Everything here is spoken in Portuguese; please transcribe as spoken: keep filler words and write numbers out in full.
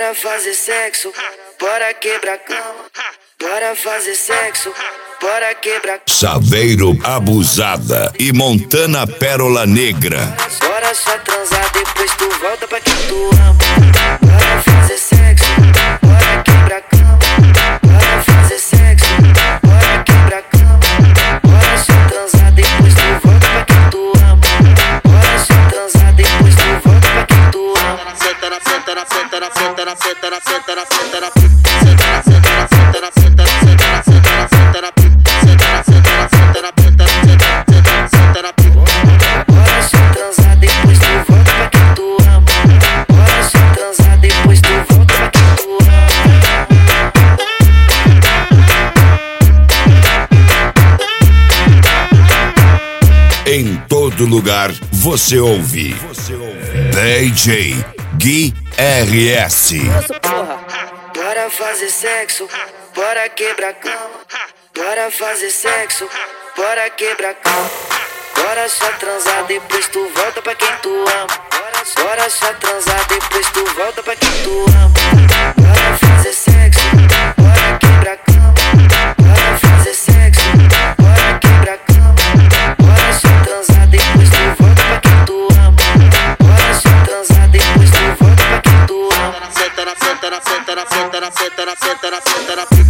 Bora fazer sexo, bora quebrar cama. Bora fazer sexo, bora quebrar cama. Chaveiro Abusada e Montana Pérola Negra. Bora só transar, depois tu volta pra quem tu ama. Bora fazer sexo, bora quebrar cama. Bora fazer sexo, bora quebrar cama. Bora só transar, depois tu volta pra quem tu ama. Bora só transar, depois tu volta pra quem tu ama. Senta na, senta na, senta na, senta na, senta na, senta na, senta na, senta na, senta na, senta na, senta na, senta na, senta na, senta na, senta na, senta na, senta na, senta na, senta na, bora só transar, depois tu volta pra quem tu ama. Bora só transar, depois tu volta pra quem tu ama. Em todo lugar você ouve D J Gui R S. Bora fazer sexo, bora quebrar cama. Bora fazer sexo, bora quebrar cama. Bora só transar, depois tu volta pra quem tu ama. Bora só transar, depois tu volta pra quem tu ama. Bora fazer sexo, bora quebrar cama. Bora fazer sexo, bora quebrar cama. Bora só transar, depois tu volta pra quem tu ama. Bora só transar, depois tu volta pra quem tu ama. Senta na, senta na, senta na, senta na, senta na, senta na, senta na.